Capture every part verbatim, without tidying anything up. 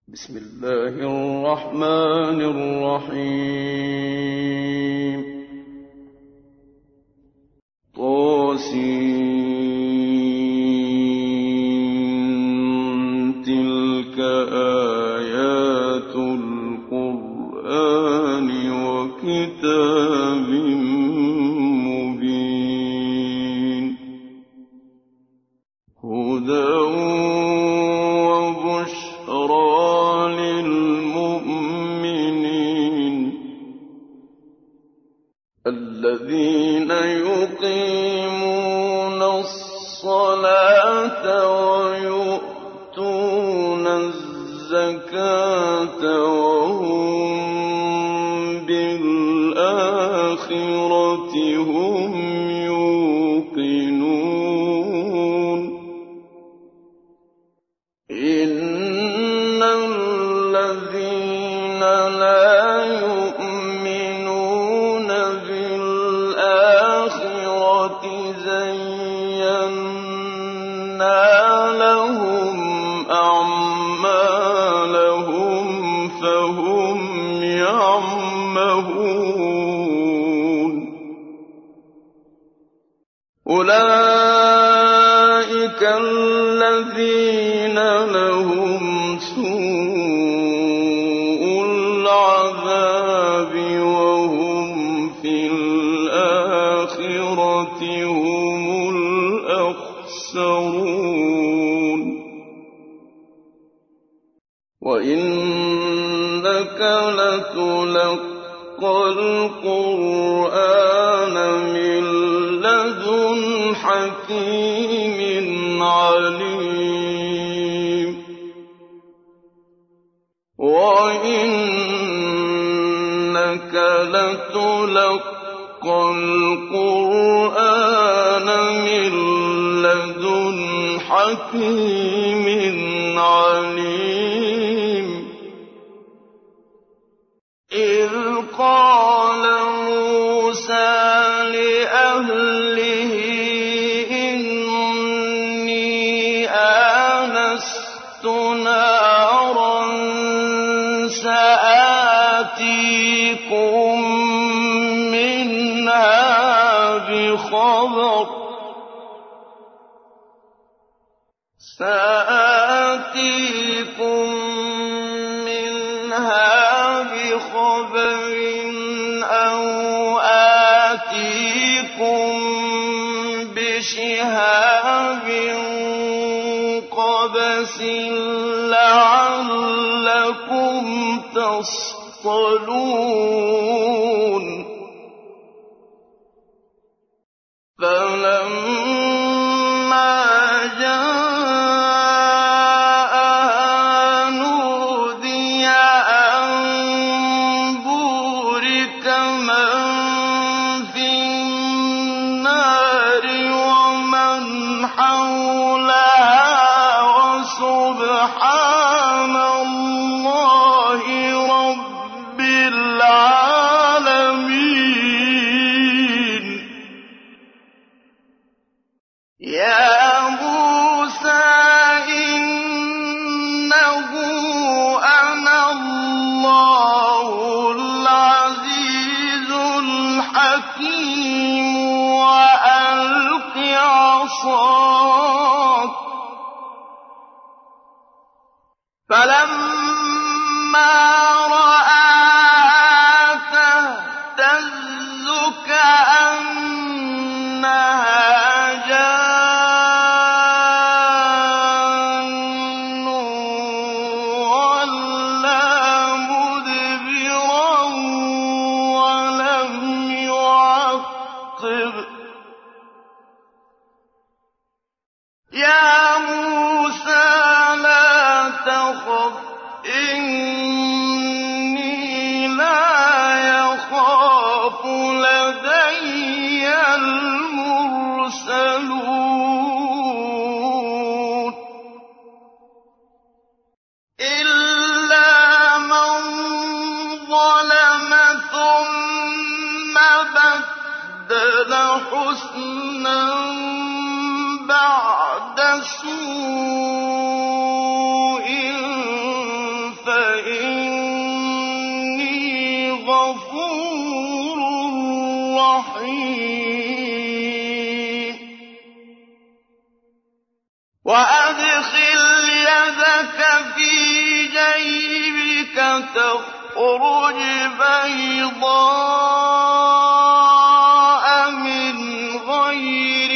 بسم الله الرحمن الرحيم. طاسين تلك آيات القرآن وكتاب مبين هدى الذين يقيمون الصلاة ويؤتون الزكاة وهم بالآخرة هم يوقنون إن الذين لا أولئك الذين لهم سوء العذاب وهم في الآخرة هم الأخسرون وإنك لتلقى القرآن من لدن حكيم عليم وإنك لتلقى القرآن من لدن حكيم عليم إذ قال موسى لأهله إني آنست نارا سآتيكم منها بخبر سآتيكم منها بخبر أو آتيكم بشهاب قبس لعلكم تصطلون فلما جاءها نودي أن بورك من في النار ومن حولها وسبحان الله رب العالمين يا موسى إنه أنا الله العزيز الحكيم وألق عصاك فلما رآها تهتز كأنها جان ولا مدبرا ولم يعقب يا موسى لا تخف غَفُورٌ رَّحِيمٌ وَأَدْخِلْ يَدَكَ فِي جَيْبِكَ تَخْرُجْ بَيْضَاءَ مِنْ غَيْرِ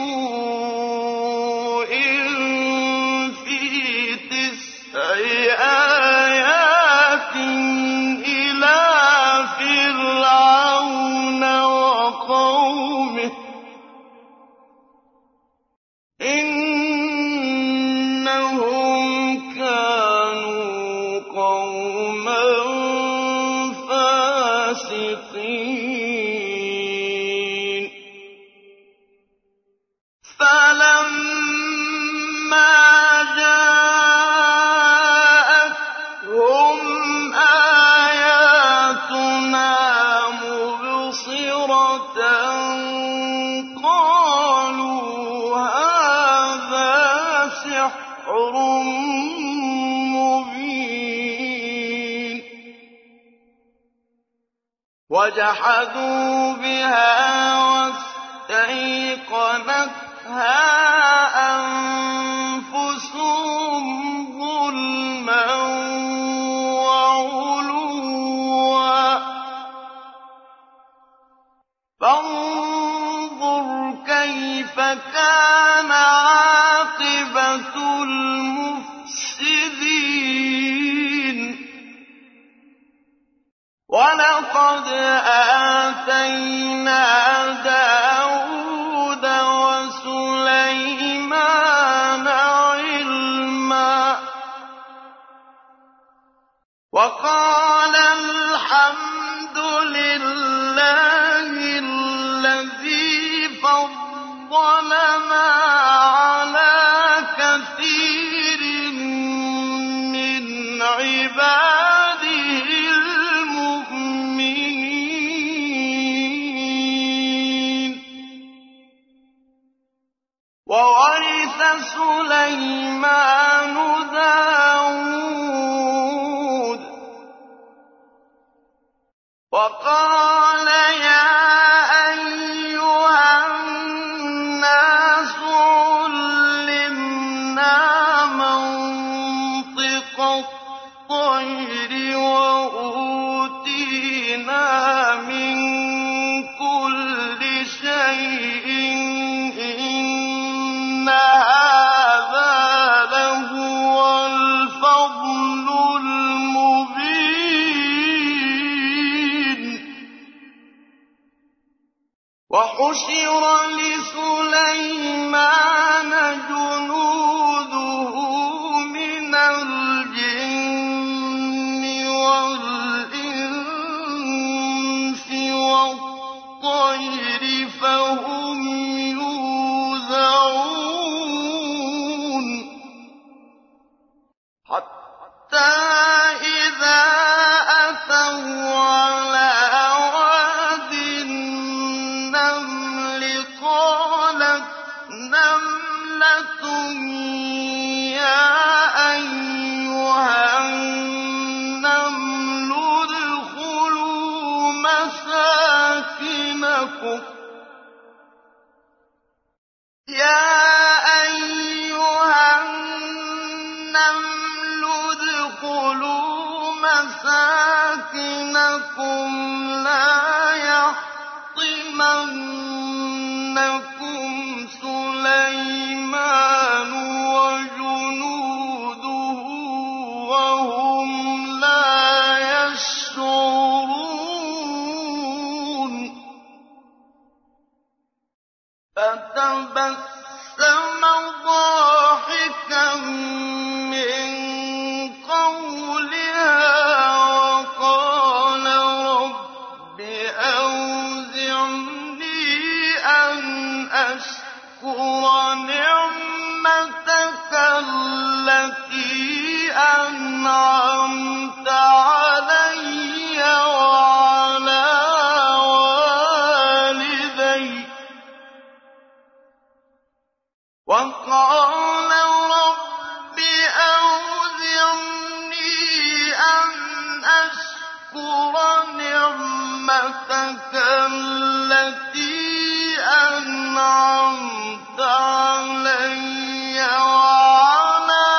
سُوءٍ فِي تِسْعِ آيَاتٍ إِلَىٰ فِرْعَوْنَ وَقَوْمِهِ إِنَّهُمْ كَانُوا قَوْمًا فَاسِقِينَ فَلَمَّا جَاءَتْهُمْ آيَاتُنَا مُبْصِرَةً قَالُوا هَٰذَا سِحْرٌ مُّبِينٌ وَجَحَدُوا بِهَا وَاسْتَيْقَنَتْهَا أَنفُسُهُمْ ظُلْمًا وَعُلُوًّا فَانظُرْ كَيْفَ كَانَ عَاقِبَةُ الْمُفْسِدِينَ وَلَقَدْ آتَيْنَا دَاوُودَ وَسُلَيْمَانَ عِلْمًا وَقَالَ الْحَمْدُ لِلَّهِ الَّذِي فَضَّلَنَا عَلَىٰ كَثِيرٍ مِّنْ عِبَادِهِ الْمُؤْمِنِينَ وَوَرِثَ سُلَيْمَانُ دَاوُودَ وَقَالَ يَا أَيُّهَا النَّاسُ عُلِّمْنَا مَنطِقَ الطَّيْرِ وَأُوتِينَا مِن كُلِّ شَيْءٍ إِنَّ هَٰذَا لَهُوَ الْفَضْلُ الْمُبِينُ وَحُشِرَ لِسُلَيْمَانَ جُنُودُهُ مِنَ الْجِنِّ وَالْإِنسِ وَالطَّيْرِ فَهُمْ يُوزَعُونَ حَتَّىٰ إِذَا أَتَوْا عَلَىٰ وَادِ النَّمْلِ قَالَتْ نَمْلَةٌ يَا أَيُّهَا النَّمْلُ ادْخُلُوا مَسَاكِنَكُمْ يَا أَيُّهَا النَّمْلُ ادْخُلُوا مَسَاكِنَكُمْ لَا يَحْطِمَنَّكُمْ سُلَيْمَانُ وَجُنُودُهُ وَهُمْ لَا يَشْعُرُونَ فَتَبَسَّمَ ضَاحِكًا مِّن قَوْلِهَا وَقَالَ رَبِّ أَوْزِعْنِي أَنْ أَشْكُرَ نِعْمَتَكَ الَّتِي أَنْعَمْتَ عَلَيَّ وَعَلَىٰ وَالِدَيَّ وَقَالَ رَبِّ أَوْزِعْنِي أَنْ أَشْكُرَ نِعْمَتَكَ نعمتك التي أنعمت علي وعلى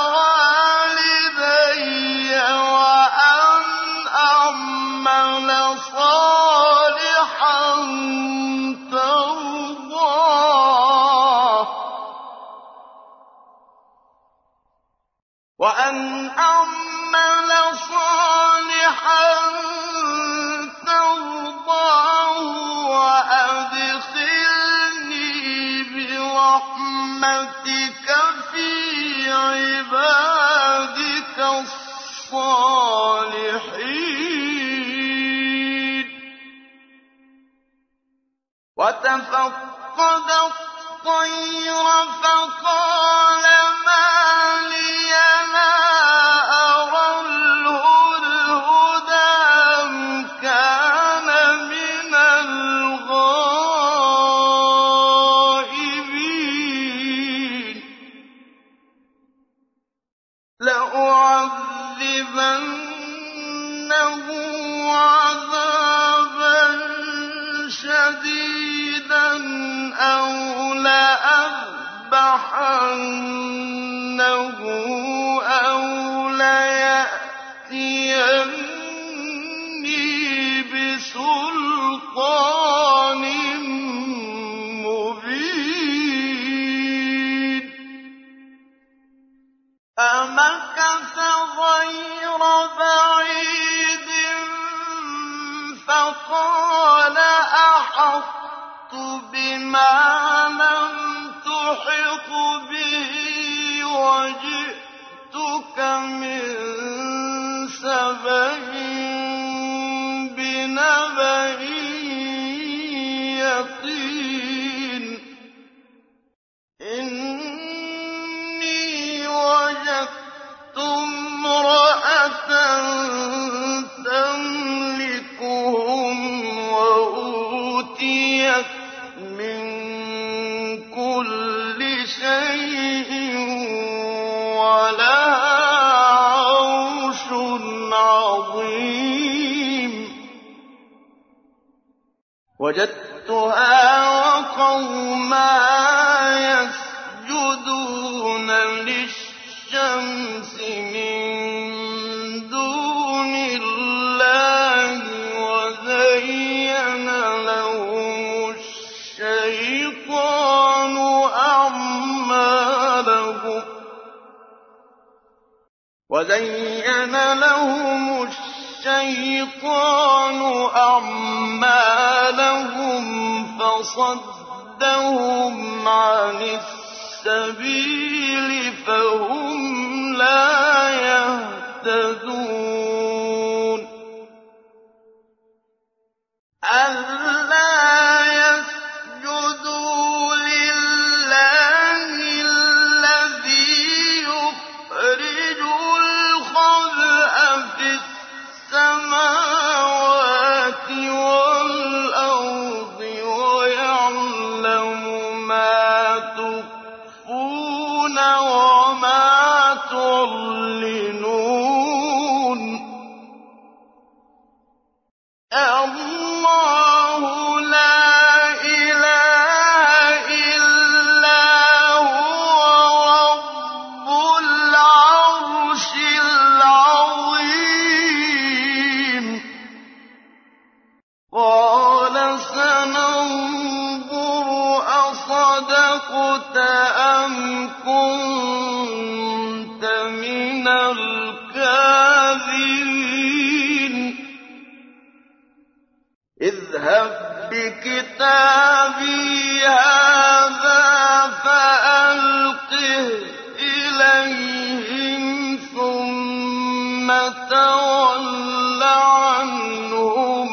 والدي وأن أعمل صالحا ترضاه وأن أعمل صالحا ترضاه وأدخلني برحمتك في عبادك الصالحين. وتفقد الطير فقال ما لي لا أرى الهدهد أم كان من الغائبين لأعذبنه عذابا شديدا أو لأذبحنه أو ليأتيني بسلطان مبين. فمكث غير بعيد فقال أحطت بما لم تحط به وجئتك من سبأ بنبأ يقين. إني وجدت امرأة تملكهم وأوتيت من كل شيء ولها عرش عظيم. وجدتها وقومها يسجدون للشمس من دون الله وزين لهم الشيطان أعمالهم وزين لهم الشيطان أعمالهم فصدهم عن السبيل فهم لا يهتدون. ألا يسجدوا لله الذي يخرج الخبء في السماوات والأرض ويعلم ما تخفون وما تعلنون. الله لا إله إلا هو رب العرش العظيم. قال سننظر أصدقت أم كنت من الكاذبين. اذهب بكتابي هذا فألقه إليهم ثم تول عنهم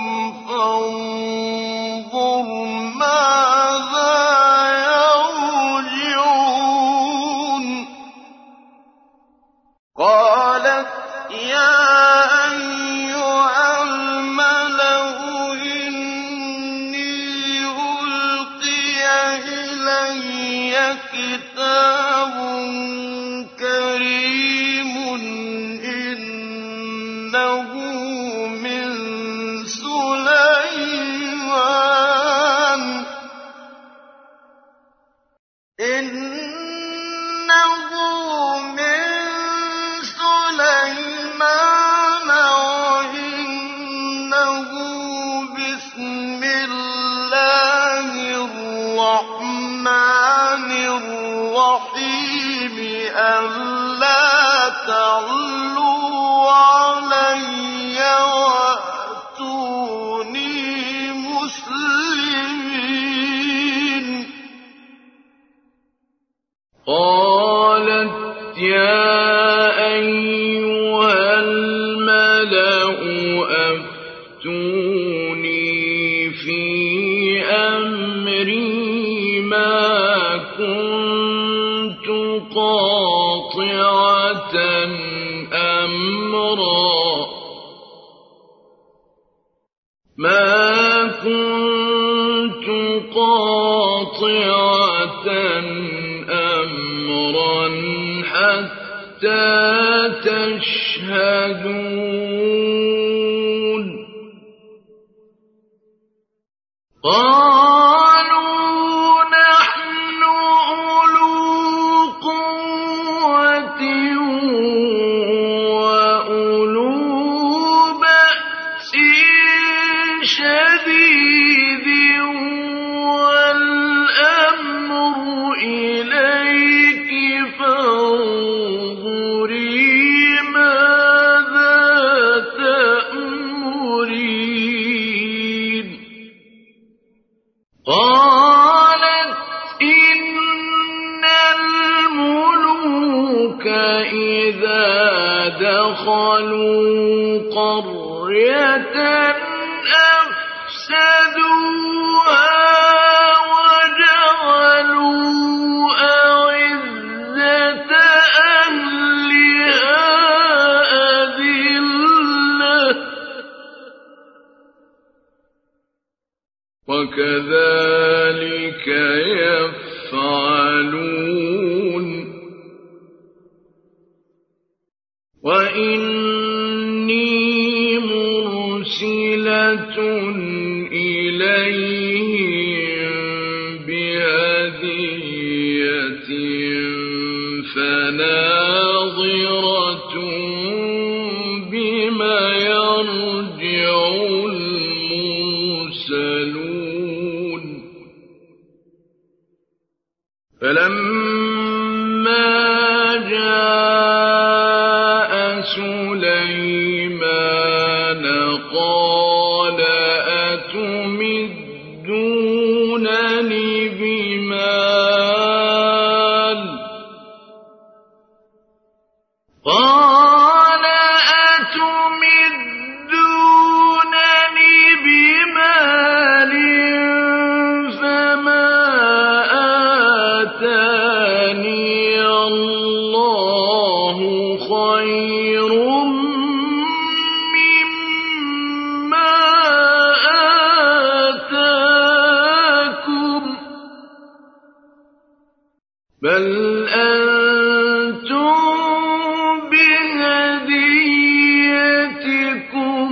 فانظر ماذا يرجعون. قالت يا أيها الملأ إني ألقي إلي كتاب كريم إنه من سليمان أيها الملأ أفتوني في أمري ما كنت قاطعة أمرا ما كنت قاطعة أمرا حتى تشهدون قالوا نحن أولو قوة وأولو بأس شديد والأمر إليك فانظري ماذا تأمرين قالت إن الملوك إذا دخلوا قرية أفسدوها وجعلوا أعزة أهلها أذلة وكذلك يفعلون وإني مرسلة إليهم بهدية فناظرة بما يرجع المرسلون فلما جاء سليمان قال أتمدونني بمال قال أتمدونني بمال فما آتاني الله خير مما آتاكم بل أنتم بهديتكم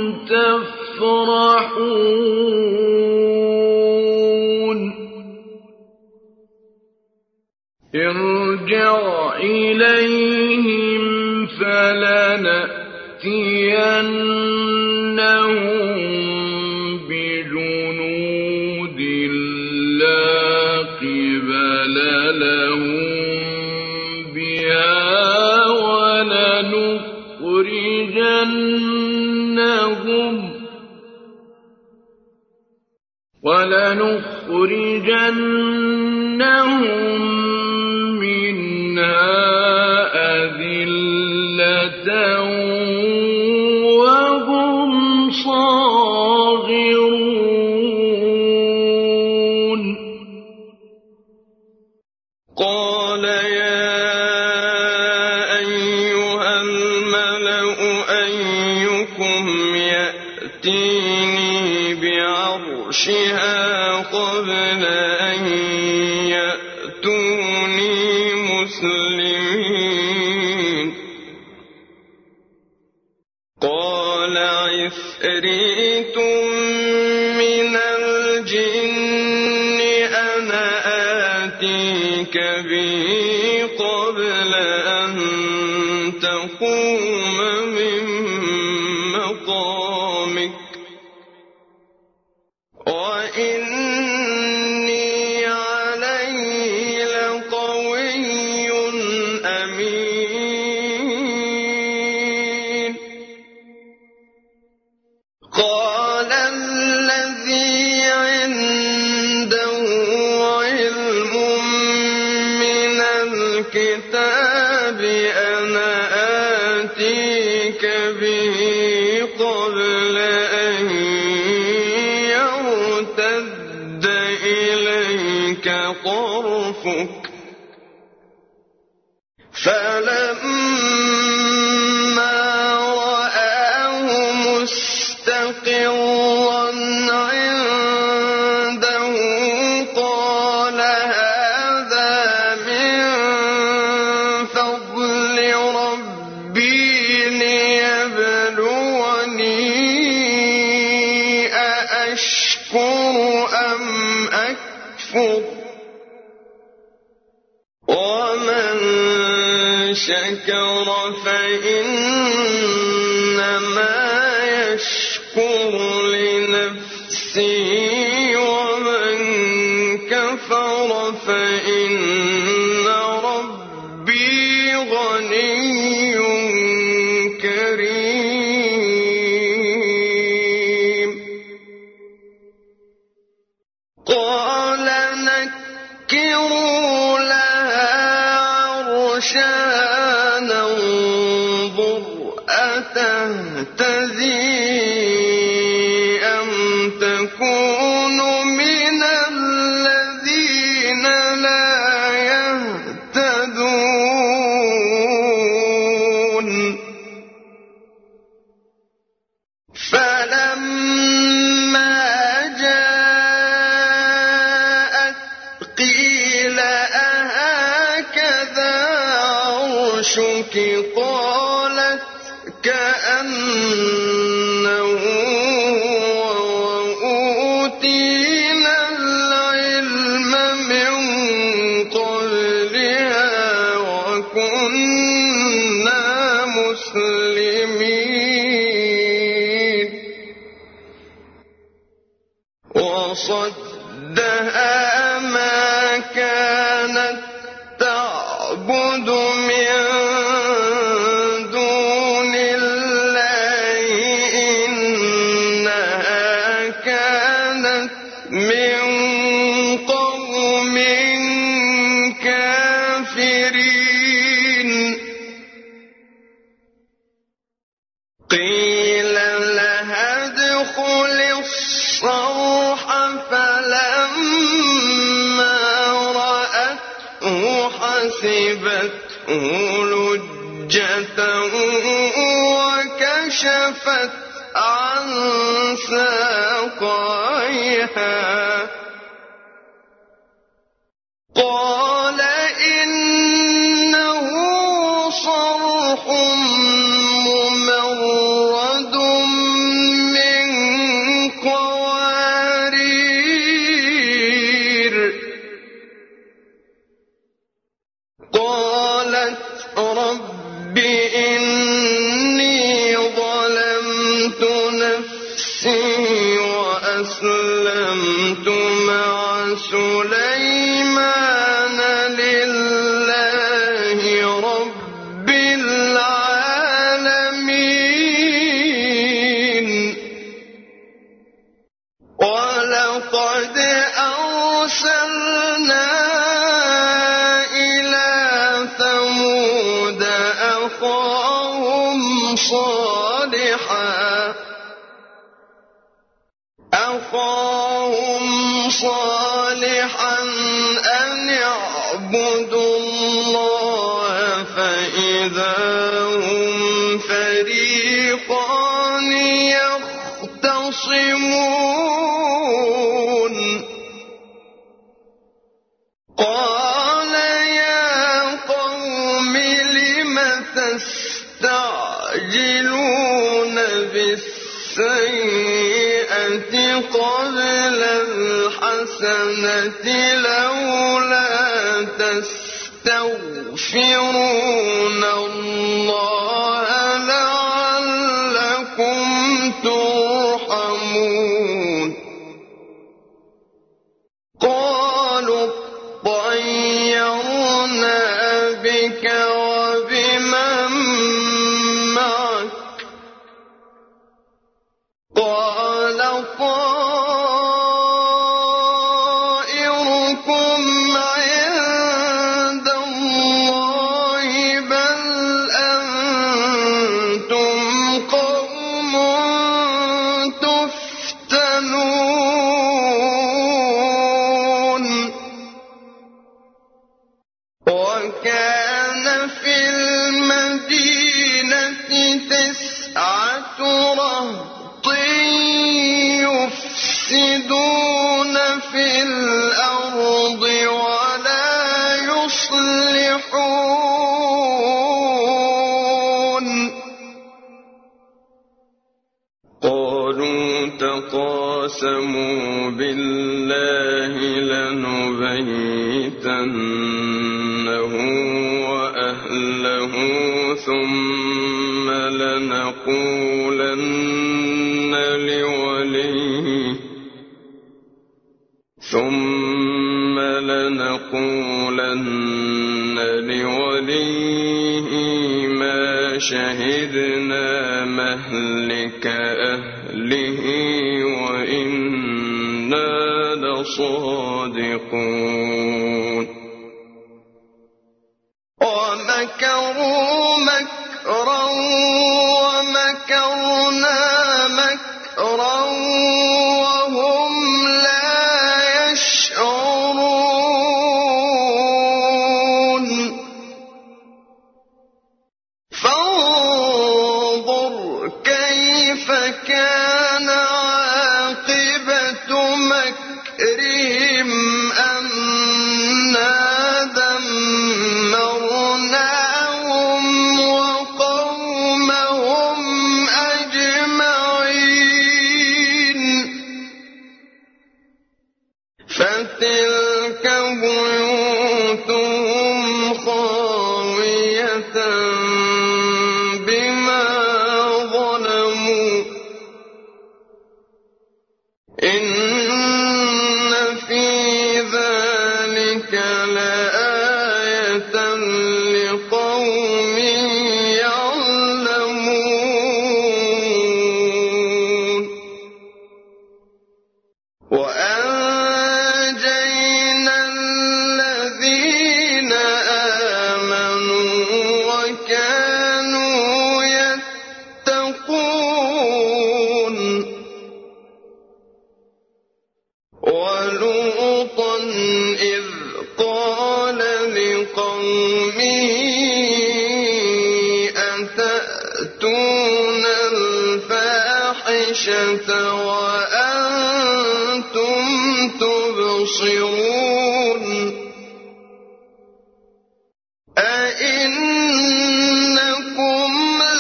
تفرحون ارجع إليهم فلنأتينهم بجنود لا قبل لهم بها ولنخرجنهم ولنخرجنهم منها أذلة وهم صاغرون قال يا أيها الملأ أيكم يأتيني بعرشها قبل أن يأتوني مسلمين قال عفريت من الجن أنا آتيك به قبل أن تقوم من مقامك وإني عليه لقوي أمين قال الذي عنده علم من الكتاب أنا شكر فإنما يشكر لنفسه ومن كفر فإن ربي غني كريم. قال نكروا لها عرشها ننظر أتهتدي أم تكون من الذين لا يهتدون. فلما جاءت قيل أهكذا عرشك قالت كأنه وأوتينا العلم من قبلها وكنا مسلمين. وصدها ما كانت تعبد من دون الله إنها كانت من قوم كافرين. قيل لها ادخل الصرح فلما رأته حسبته لجة وكشفت عن ساقيها قال إنه صرح ممرد من قوارير. قالت رب إني ظلمت نفسي وأسلمت مع سليمان لله رب العالمين. ولقد أرسلنا إلى ثمود أخاهم صالحا أخاهم صالحا أن اعبدوا الله فإذا هم فريقان يختصمون. قال يا قوم لم تستعجلون بالسيئة قبل الحسنة لولا تستغفرون الله لعلكم ترحمون. قالوا اطيرنا بك وبمن معك قال طائركم عند الله بل أنتم قوم تفتنون. وكان في المدينة تسعة رهط يفسدون في الأرض ولا يصلحون. قالوا تقاسموا بالله لنبيتنه وأهله ثم لنقولن لوليه ثم لنقولن لوليه ما شهدنا مهلك أهله وإنا لصادقون ومكروا مكرا ومكرنا مكرا وهم لا يشعرون فانظر كيف كان عاقبة مكرهم أنا دمرناهم وقومهم أجمعين فتلك بيوتهم خاوية بما ظلموا إن في ذلك لآية لقوم يعلمون وأنجينا الذين آمنوا وكانوا يتقون ولوطا إذ قال لقومه أتأتون الفاحشة وأنتم تبصرون أئنكم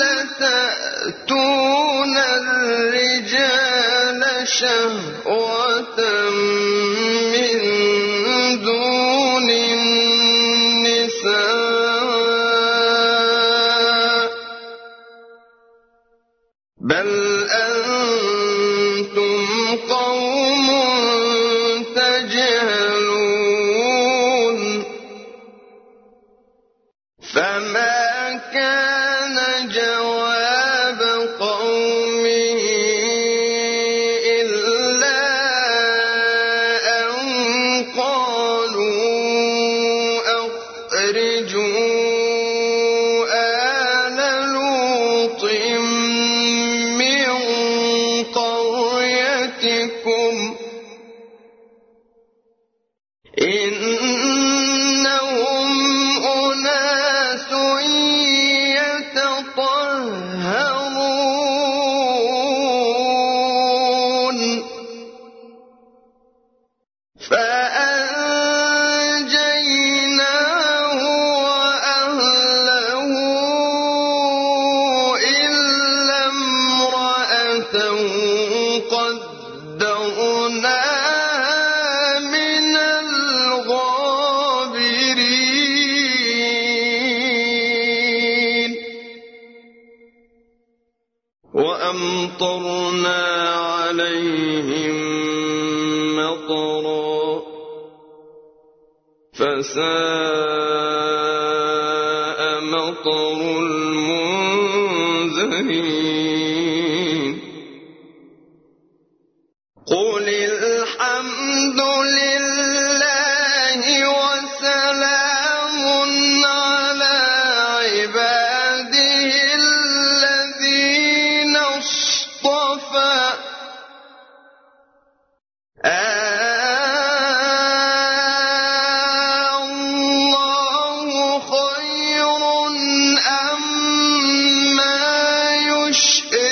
لتأتون الرجال شهوة من دون النساء بل أنتم قوم تجهلون فما كان جواب قومه إلا أن قالوا أخرجوا آل لوط من قريتكم إنهم أناس يتطهرون فأنجيناه وأهله إلا امرأته قدرناها من الغابرين وأمطرنا عليهم مطرا فساء مطر المنذرين قل الحمد لله وسلام على عباده الذين اصطفى الله خير أما يشركون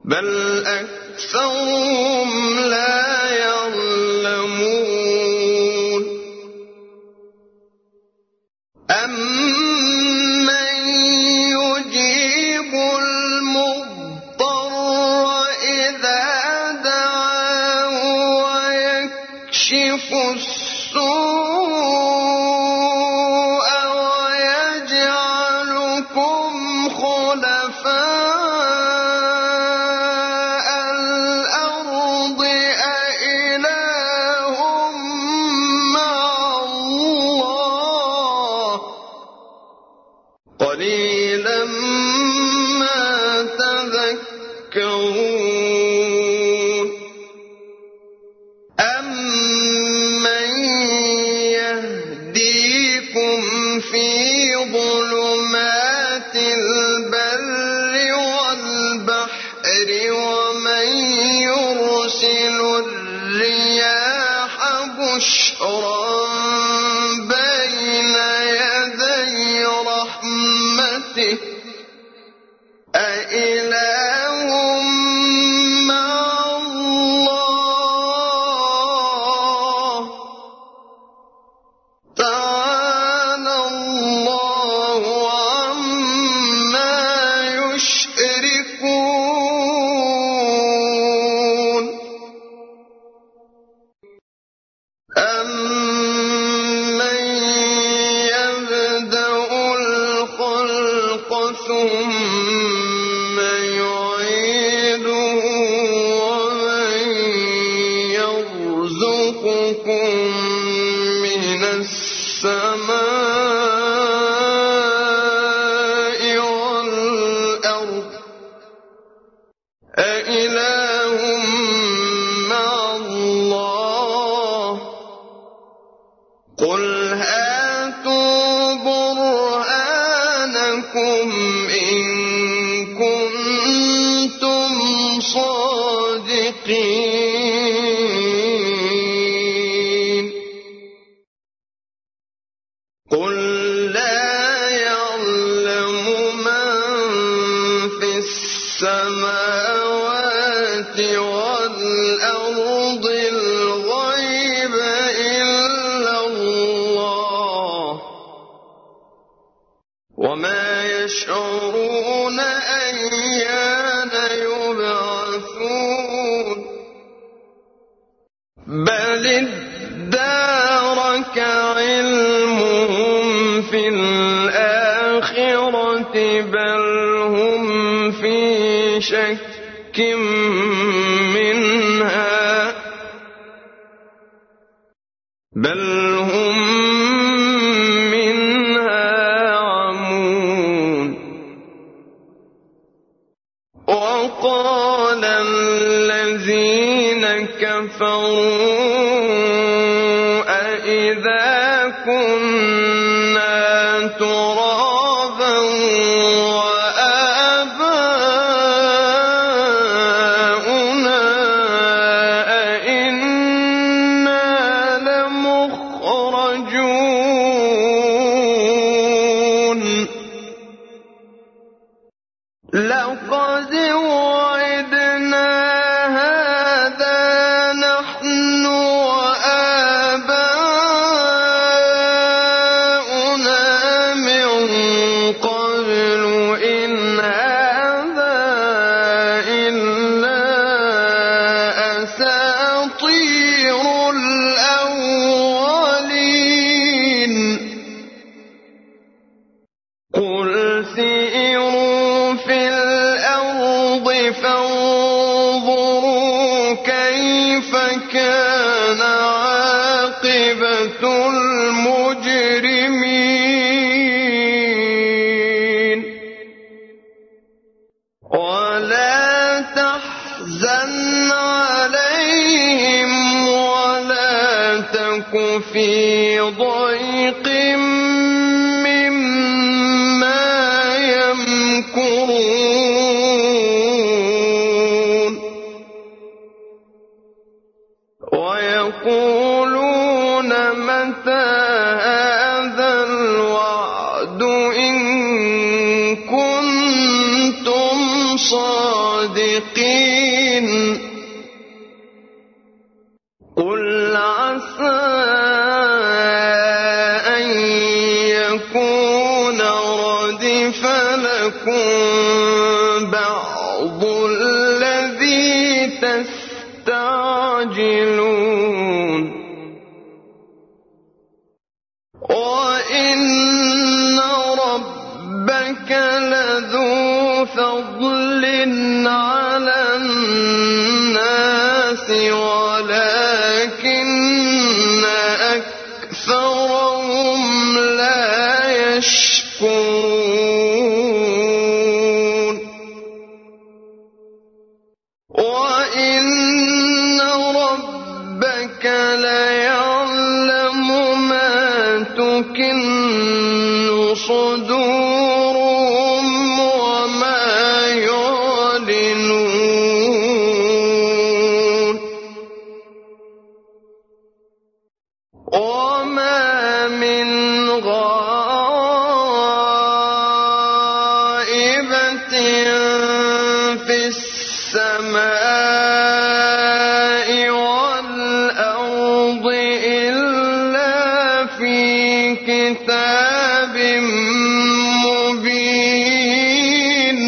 بل أكثرهم لا يعلمون أمن يجيب المضطر إذا دعاه ويكشف السوء ويجعلكم خلفاء الأرض أإله مع الله قليلا ما تذكرون أمن يهديكم في ظلمات البر والبحر ومن يرسل الرياح بشرا بين يدي رحمته أإله مع الله تعالى الله عما يشركون أمن يبدأ الخلق ثم يعيده ومن يرزقكم من السماء والأرض أإله مع الله قل هاتوا برهانكم إن كنتم صادقين قل لا يعلم من في السماوات والأرض الغيب إلا الله وما يشعرون أيان يبعثون بل ادارك علمهم في الآخرة بل هم في شك منها بل هم منها عمون وقال الذين كفروا أإذا كنا ترابا وآباؤنا أإنا لمخرجون لقد وعدنا هذا نحن وآباؤنا من قبل إن هذا إلا أساطير الأولين قل سيروا في الأرض فانظروا كيف كان عاقبة المجرمين ولا تحزن عليهم ولا تك في ضيق مما يمكرون ويقولون متى هذا الوعد إن كنتم صادقين فلكم بعض الذي تستعجلون وإن ربك لذو فضل على الناس ولكن أكثرهم لا يشكرون وإن ربك ليعلم ما تكن صدورهم وما يعلنون وما من غائبة في السماء والأرض إلا في كتاب مبين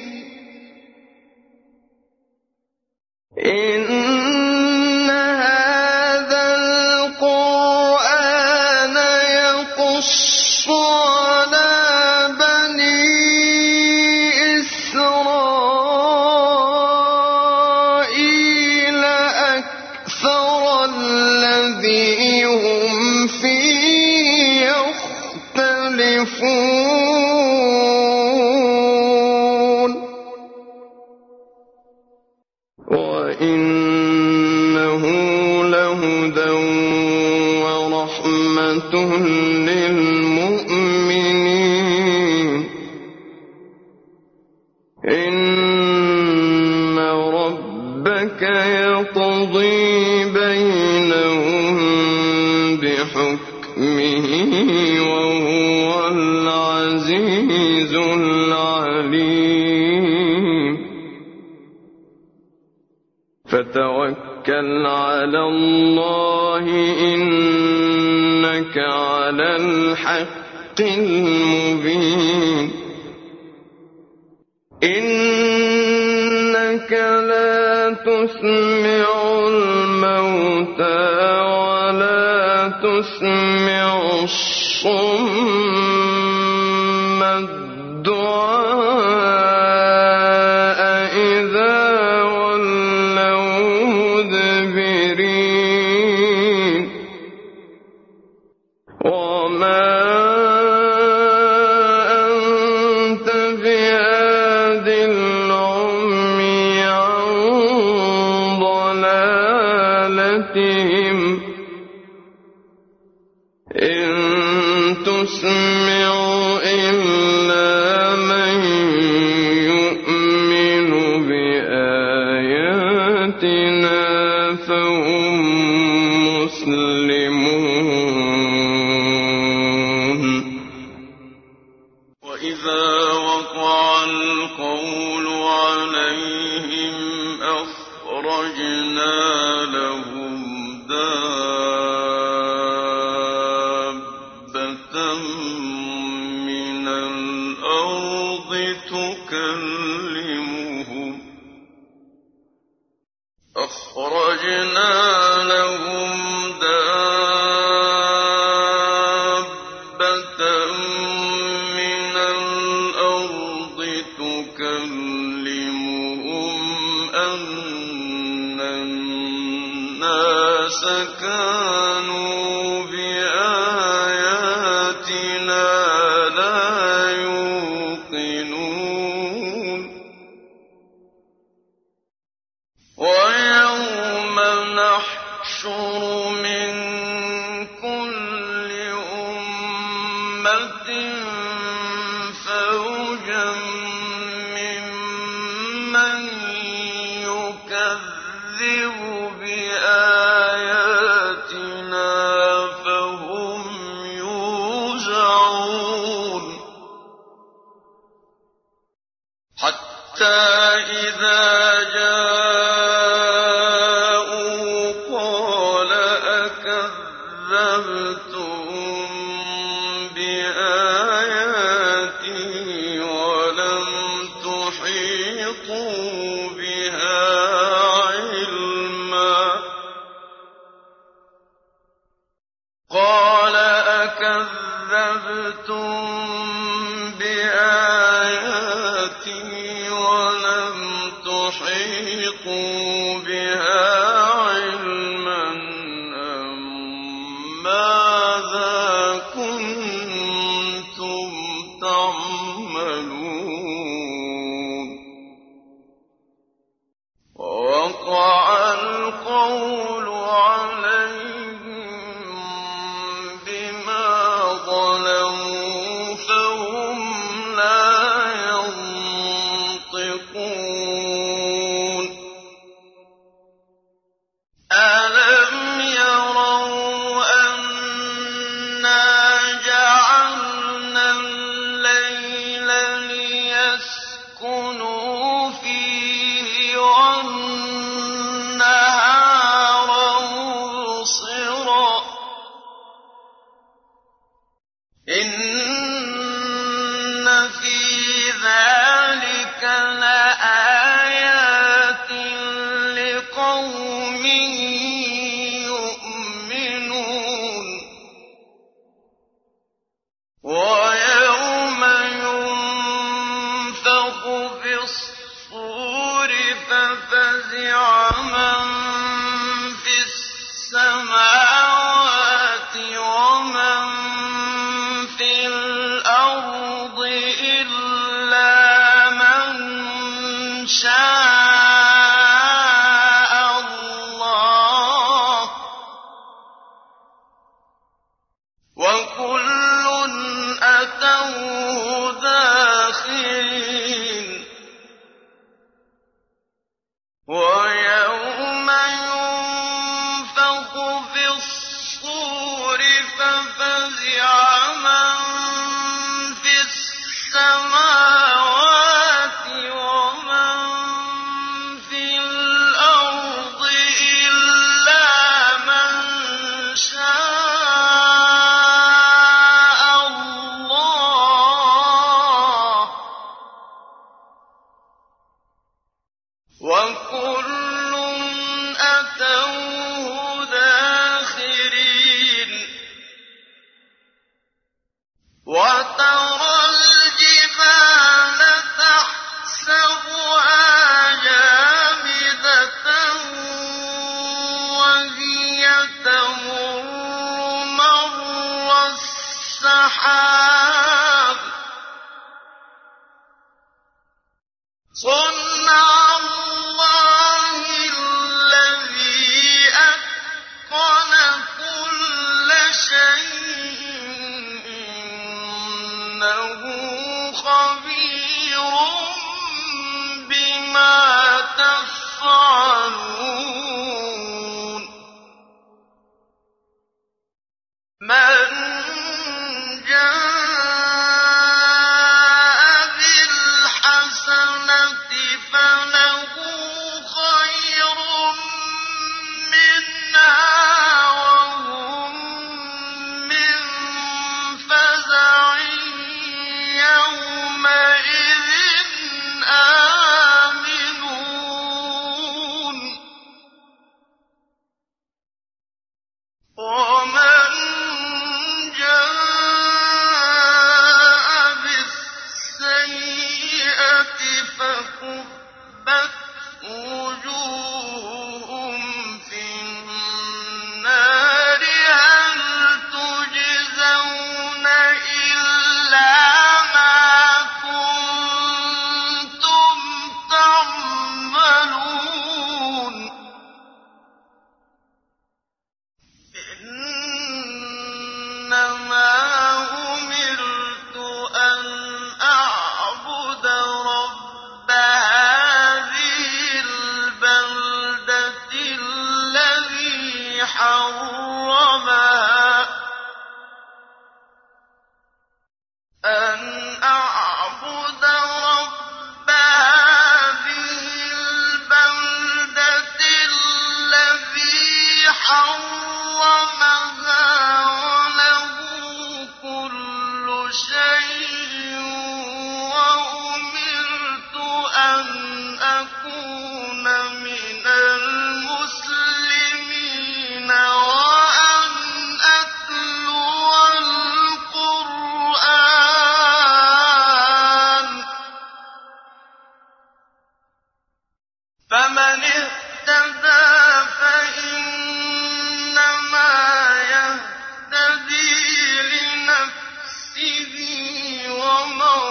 إن هذا القرآن يقص على بني إسرائيل أكثر الذي هم فيه يختلفون وإنه لهدى ورحمة للمؤمنين إن ربك يقضي بينهم بحكمه وهو العزيز العليم فتوكل على الله إنك على الحق المبين إنك لا تسمع الموتى ولا تسمع الصم الدعاء إذا ولوا مدبرين وما أنت بهاد العمي عن ضلالتهم إن تسمع إلا من يؤمن بآياتنا فهم مسلمون وإذا وقع القول عليهم أخرجنا لهم دابة من الأرض تكلمهم أخرجنا لهم دابة من الأرض تكلمهم أن الناس كانوا بآياتنا لا يوقنون ويوم نحشر من كل أمة فوجا ممن يكذب بآياتنا فهم يوزعون حتى إذا جاءوا قال أكذبتم بآياتي في الصور ففزع من في السماوات ومن في الأرض إلا من شاء الله وكل أتوه داخرين ويوم ينفخ في الصور ففزع من في السماوات ومن في الأرض إلا من شاء الله وكل أتوه داخرين وترى الجبال تحسبها جامدة وهي تمر مر السحاب صنع الله الذي أتقن كل شيء إنه خبير بما تفعلون من جاء بالحسنة فله خير منها وهم من فزع يومئذ آمنون ومن جاء بالسيئة فكبت وجوههم في النار هل تجزون إلا ما كنتم تعملون إنما أمرت أن أعبد رب هذه البلدة الذي حرمها أن أعبد رب هذه البلدة الذي حرمها وله كل شيء وأمرت أن أكون من المسلمين وأن أتلو القرآن فمن اهتدى فإنما يهتدي لنفسه ومن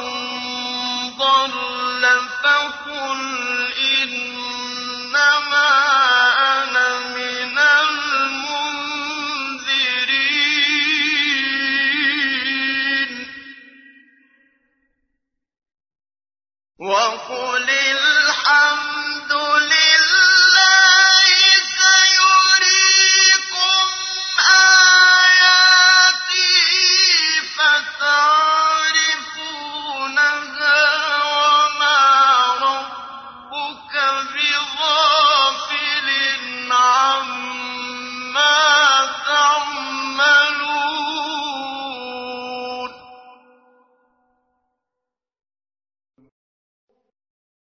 ضل فقل إنما أنا من المنذرين وقل